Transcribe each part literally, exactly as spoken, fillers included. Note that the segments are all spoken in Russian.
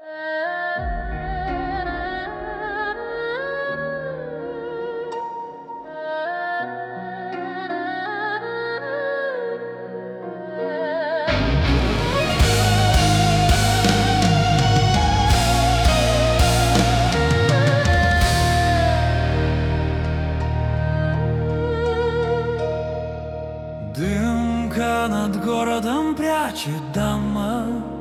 Дымка над городом прячет дома,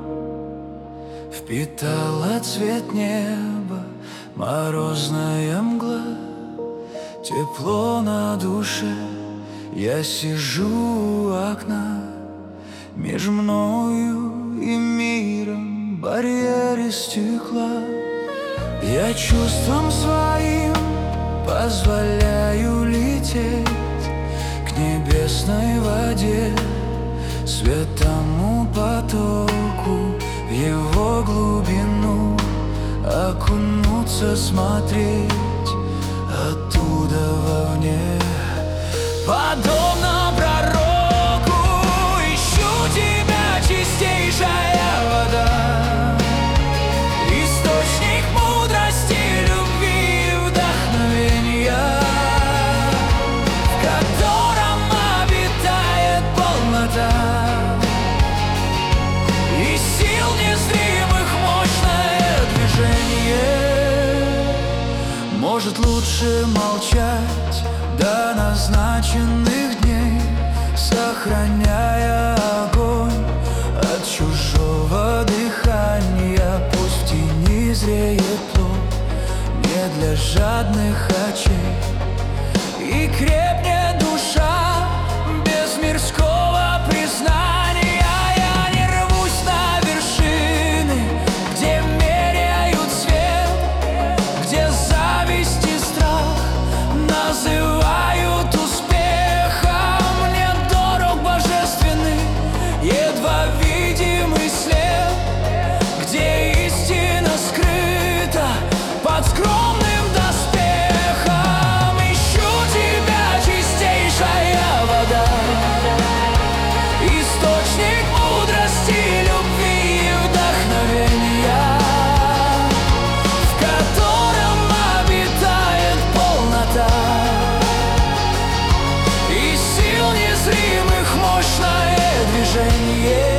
впитала цвет неба морозная мгла. Тепло на душе, я сижу у окна. Меж мною и миром барьер из стекла. Я чувством своим позволяю лететь к небесной воде, светлому потоку, в его глубину окунуться, смотреть оттуда вовне. Подобно пророку ищу тебя, чистейшая вода, источник мудрости, любви и вдохновения, в котором обитает полнота и сил незримых мощное движение. Может, лучше молчать до назначенных дней, сохраняя огонь от чужого дыхания. Пусть в тени зреет плод не для жадных очей, и крепнет душа без мирского признания. Я не рвусь на вершины, где меряют свет, где зависть и страх называют успехом. Мне дорог божественный, едва видимый след, где истина скрыта под скромным доспехом. Ищу тебя, чистейшая вода, источник мудрости, любви и вдохновения, в котором обитает полнота и сил незримых мощное движение.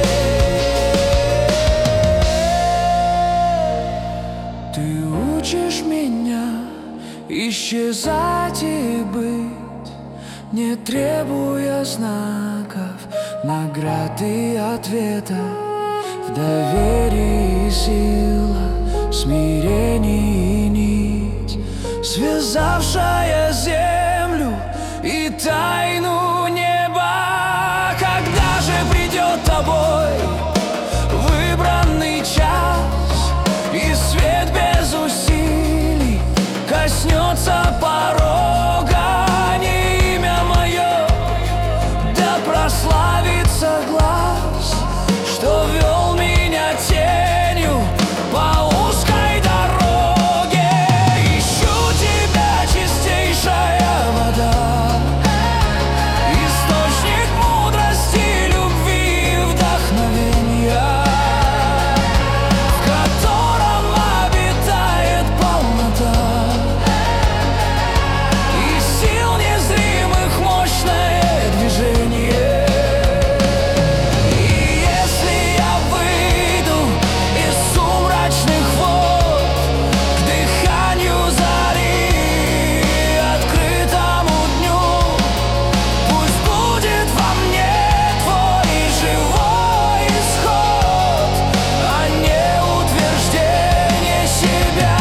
Ты учишь меня исчезать и быть, не требуя знаков, наград и ответа. В доверии сила, смирении нить, связавшая землю и тайну неба. Когда же придет тобой выбранный час, и свет без усилий коснется порога? Не имя мое, да прославится глаз, что вел меня тенью по узкой дороге. Ищу тебя, чистейшая вода, источник мудрости, любви и вдохновения, в котором обитает полнота и сил незримых мощное движение. И если я выйду из сумрачных вод к дыханию зари, открытому дню, пусть будет во мне твой живой исход, а не утверждение себя.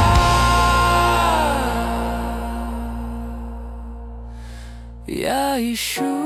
Я ищу